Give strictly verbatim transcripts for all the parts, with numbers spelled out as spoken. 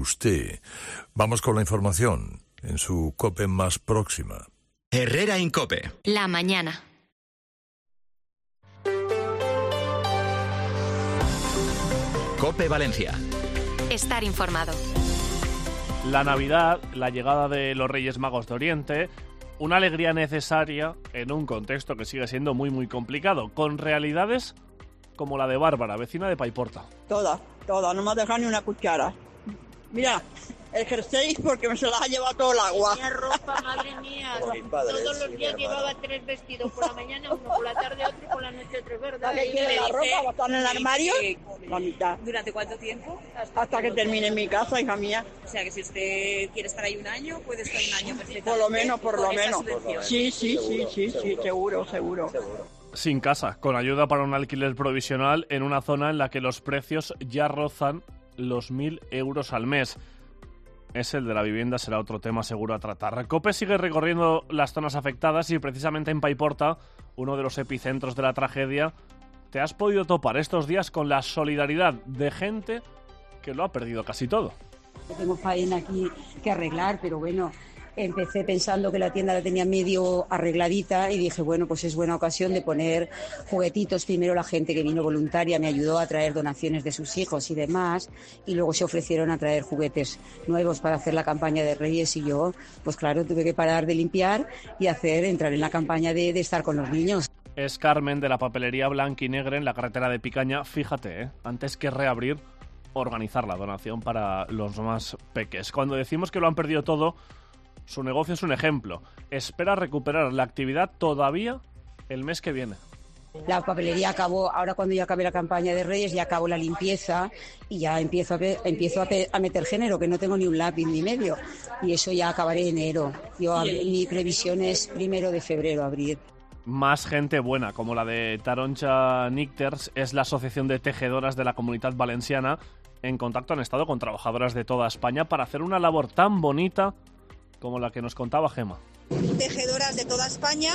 usted. Vamos con la información en su COPE más próxima. Herrera en COPE. La mañana. COPE Valencia. Estar informado. La Navidad, la llegada de los Reyes Magos de Oriente, una alegría necesaria en un contexto que sigue siendo muy muy complicado, con realidades como la de Bárbara, vecina de Paiporta. Toda, toda, no me ha dejado ni una cuchara. Mira, el jersey porque me se las ha llevado todo el agua. La ropa, madre mía. Todos los días llevaba tres vestidos, por la mañana uno, por la tarde otro y por la noche otro, ¿verdad? ¿Qué quiere la ropa? ¿Va a estar en el armario? La mitad. ¿Durante cuánto tiempo? Hasta, Hasta que termine mi casa, hija mía. O sea, que si usted quiere estar ahí un año, puede estar un año perfectamente. Por lo menos, por lo menos. Sí, sí, sí, sí, sí, seguro, seguro. Sin casa, con ayuda para un alquiler provisional en una zona en la que los precios ya rozan los mil euros al mes. Es el de la vivienda, será otro tema seguro a tratar. COPE sigue recorriendo las zonas afectadas y precisamente en Paiporta, uno de los epicentros de la tragedia, te has podido topar estos días con la solidaridad de gente que lo ha perdido casi todo. Tengo faena aquí que arreglar, pero bueno, empecé pensando que la tienda la tenía medio arregladita y dije, bueno, pues es buena ocasión de poner juguetitos. Primero la gente que vino voluntaria me ayudó a traer donaciones de sus hijos y demás, y luego se ofrecieron a traer juguetes nuevos para hacer la campaña de Reyes y yo, pues claro, tuve que parar de limpiar y hacer entrar en la campaña de, de estar con los niños. Es Carmen de la papelería Blanc y Negre en la carretera de Picaña. Fíjate, ¿eh? Antes que reabrir, organizar la donación para los más peques. Cuando decimos que lo han perdido todo, su negocio es un ejemplo. Espera recuperar la actividad todavía el mes que viene. La papelería acabó, ahora cuando ya acabe la campaña de Reyes, ya acabo la limpieza y ya empiezo a, pe- empiezo a, pe- a meter género, que no tengo ni un lápiz ni medio. Y eso ya acabaré en enero. Yo, ab- mi previsión es primero de febrero abrir. Más gente buena, como la de Taroncha Nícters, es la Asociación de Tejedoras de la Comunitat Valenciana. En contacto han estado con trabajadoras de toda España para hacer una labor tan bonita como la que nos contaba Gema. Tejedoras de toda España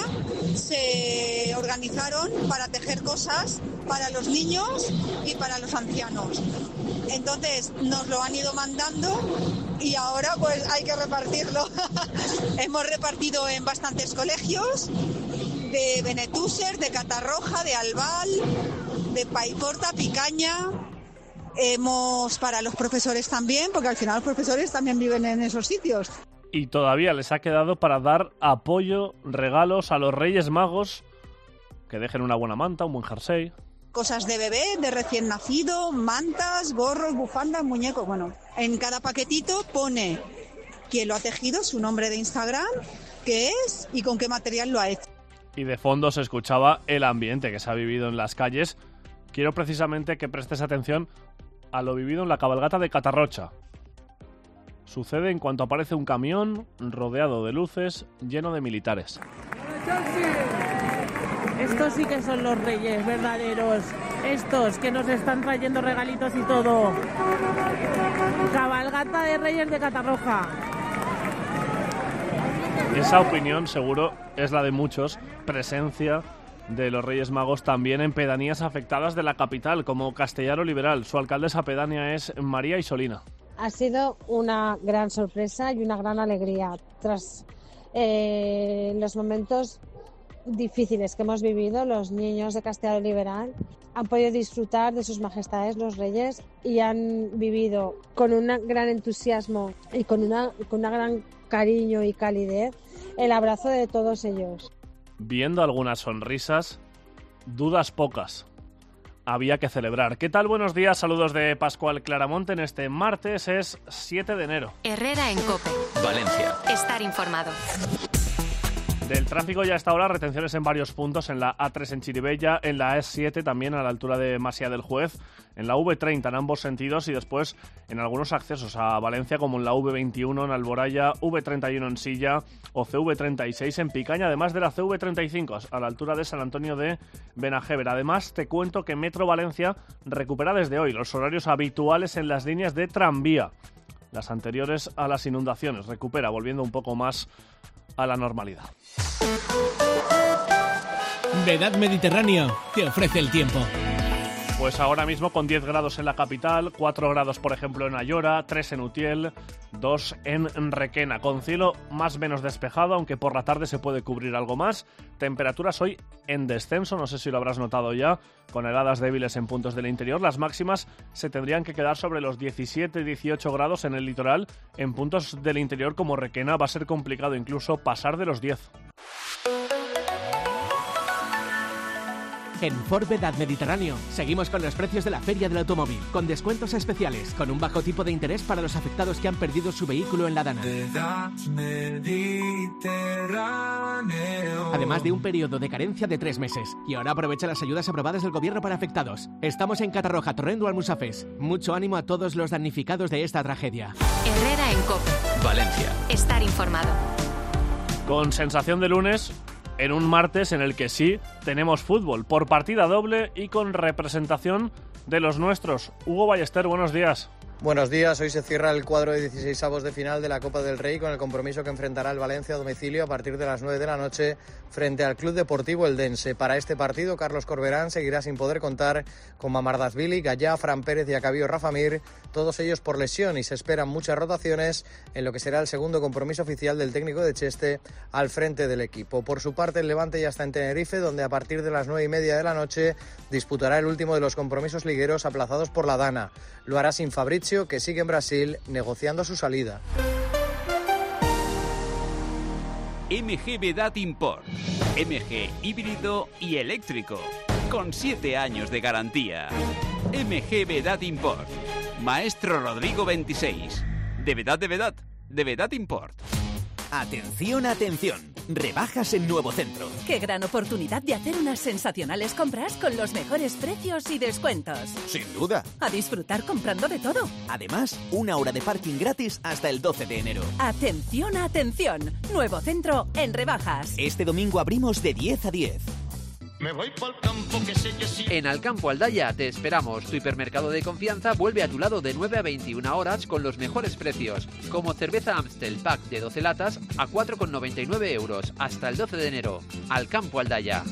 se organizaron para tejer cosas para los niños y para los ancianos. Entonces nos lo han ido mandando y ahora pues hay que repartirlo. Hemos repartido en bastantes colegios de Benetúser, de Catarroja, de Albal, de Paiporta, Picaña. Hemos para los profesores también, porque al final los profesores también viven en esos sitios. Y todavía les ha quedado para dar apoyo, regalos a los Reyes Magos, que dejen una buena manta, un buen jersey. Cosas de bebé, de recién nacido, mantas, gorros, bufandas, muñecos. Bueno, en cada paquetito pone quién lo ha tejido, su nombre de Instagram, qué es y con qué material lo ha hecho. Y de fondo se escuchaba el ambiente que se ha vivido en las calles. Quiero precisamente que prestes atención a lo vivido en la cabalgata de Catarrocha. Sucede en cuanto aparece un camión rodeado de luces, lleno de militares. Estos sí que son los reyes verdaderos. Estos que nos están trayendo regalitos y todo. Cabalgata de Reyes de Catarroja. Esa opinión seguro es la de muchos. Presencia de los Reyes Magos también en pedanías afectadas de la capital, como Castellaro Liberal. Su alcaldesa pedánea es María Isolina. Ha sido una gran sorpresa y una gran alegría. Tras eh, los momentos difíciles que hemos vivido, los niños de Castellaro Liberal han podido disfrutar de sus majestades los reyes y han vivido con un gran entusiasmo y con una con una gran cariño y calidez el abrazo de todos ellos. Viendo algunas sonrisas, dudas pocas. Había que celebrar. ¿Qué tal? Buenos días, saludos de Pascual Claramonte en este martes, es siete de enero. Herrera en COPE. Valencia. Estar informado. Del tráfico ya a esta hora, retenciones en varios puntos, en la A tres en Chirivella, en la E siete también a la altura de Masia del Juez, en la V treinta en ambos sentidos y después en algunos accesos a Valencia como en la V veintiuno en Alboraya, V treinta y uno en Silla o C V treinta y seis en Picaña, además de la C V treinta y cinco a la altura de San Antonio de Benajever. Además te cuento que Metro Valencia recupera desde hoy los horarios habituales en las líneas de tranvía, las anteriores a las inundaciones, recupera volviendo un poco más a la normalidad. Vedad Mediterráneo te ofrece el tiempo. Pues ahora mismo con diez grados en la capital, cuatro grados por ejemplo en Ayora, tres en Utiel, dos en Requena, con cielo más o menos despejado, aunque por la tarde se puede cubrir algo más. Temperaturas hoy en descenso, no sé si lo habrás notado ya, con heladas débiles en puntos del interior. Las máximas se tendrían que quedar sobre los diecisiete dieciocho grados en el litoral. En puntos del interior como Requena va a ser complicado incluso pasar de los diez. En Ford Vedad Mediterráneo seguimos con los precios de la Feria del Automóvil, con descuentos especiales, con un bajo tipo de interés para los afectados que han perdido su vehículo en la Dana. Además de un periodo de carencia de tres meses. Y ahora aprovecha las ayudas aprobadas del gobierno para afectados. Estamos en Catarroja, Torrent o Almusafes. Mucho ánimo a todos los damnificados de esta tragedia. Herrera en COPE. Valencia. Estar informado. Con sensación de lunes, en un martes en el que sí tenemos fútbol por partida doble y con representación de los nuestros. Hugo Ballester, buenos días. Buenos días, hoy se cierra el cuadro de dieciseisavos de final de la Copa del Rey con el compromiso que enfrentará el Valencia a domicilio a partir de las nueve de la noche frente al Club Deportivo Eldense. Para este partido, Carlos Corberán seguirá sin poder contar con Mamardashvili, Gallá, Fran Pérez y Acabío Rafamir, todos ellos por lesión, y se esperan muchas rotaciones en lo que será el segundo compromiso oficial del técnico de Cheste al frente del equipo. Por su parte, el Levante ya está en Tenerife, donde a partir de las nueve y media de la noche disputará el último de los compromisos ligueros aplazados por la Dana. Lo hará sin Fabrizio, que sigue en Brasil negociando su salida. M G Vedad Import. M G híbrido y eléctrico. Con siete años de garantía. M G Vedad Import. Maestro Rodrigo veintiséis. De verdad, de verdad. De Vedad Import. Atención, atención. Rebajas en Nuevo Centro. Qué gran oportunidad de hacer unas sensacionales compras con los mejores precios y descuentos. Sin duda. A disfrutar comprando de todo. Además, una hora de parking gratis hasta el doce de enero. Atención, atención. Nuevo Centro en rebajas. Este domingo abrimos de diez a diez. Me voy pa'l campo que sé que sí. En Alcampo Aldaya te esperamos. Tu hipermercado de confianza vuelve a tu lado de nueve a veintiuna horas con los mejores precios. Como cerveza Amstel Pack de doce latas a cuatro con noventa y nueve euros hasta el doce de enero. Alcampo Aldaya.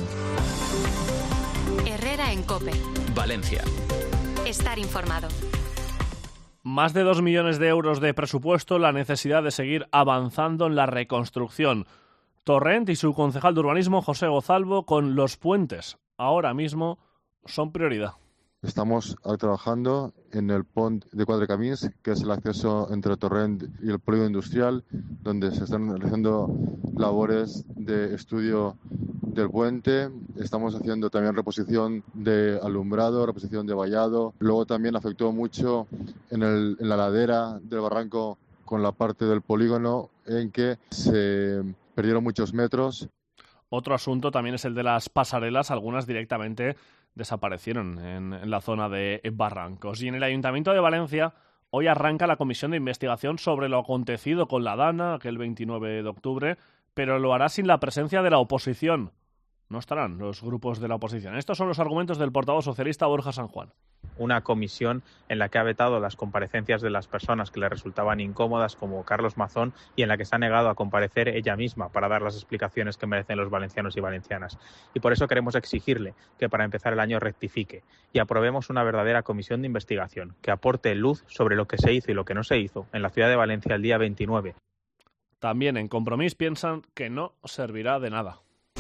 Herrera en COPE. Valencia. Estar informado. Más de dos millones de euros de presupuesto, la necesidad de seguir avanzando en la reconstrucción. Torrent y su concejal de urbanismo, José Gozalvo, con los puentes ahora mismo son prioridad. Estamos trabajando en el pont de Quatre Camins, que es el acceso entre Torrent y el polígono industrial, donde se están realizando labores de estudio del puente. Estamos haciendo también reposición de alumbrado, reposición de vallado. Luego también afectó mucho en, el, en la ladera del barranco con la parte del polígono en que se perdieron muchos metros. Otro asunto también es el de las pasarelas, algunas directamente desaparecieron en, en la zona de Barrancos. Y en el Ayuntamiento de Valencia hoy arranca la comisión de investigación sobre lo acontecido con la Dana aquel veintinueve de octubre, pero lo hará sin la presencia de la oposición. No estarán los grupos de la oposición. Estos son los argumentos del portavoz socialista Borja San Juan. Una comisión en la que ha vetado las comparecencias de las personas que le resultaban incómodas, como Carlos Mazón, y en la que se ha negado a comparecer ella misma para dar las explicaciones que merecen los valencianos y valencianas. Y por eso queremos exigirle que para empezar el año rectifique y aprobemos una verdadera comisión de investigación que aporte luz sobre lo que se hizo y lo que no se hizo en la ciudad de Valencia el día veintinueve. También en Compromís piensan que no servirá de nada.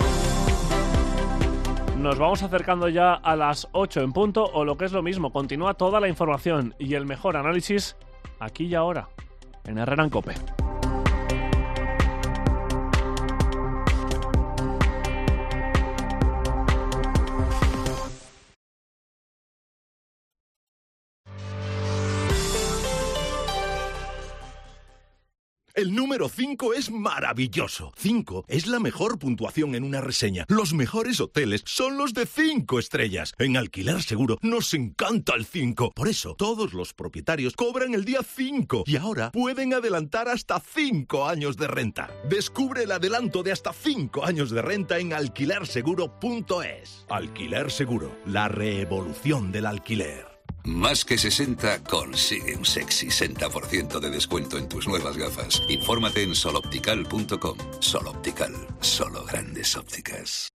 Nos vamos acercando ya a las ocho en punto, o lo que es lo mismo, continúa toda la información y el mejor análisis aquí y ahora, en Herrera en COPE. El número cinco es maravilloso. cinco es la mejor puntuación en una reseña. Los mejores hoteles son los de cinco estrellas. En Alquiler Seguro nos encanta el cinco. Por eso, todos los propietarios cobran el día cinco y ahora pueden adelantar hasta cinco años de renta. Descubre el adelanto de hasta cinco años de renta en alquiler seguro punto es. Alquiler Seguro, la revolución del alquiler. Más que sesenta, consigue un sexy sesenta por ciento de descuento en tus nuevas gafas. Infórmate en soloptical punto com. Soloptical, solo grandes ópticas.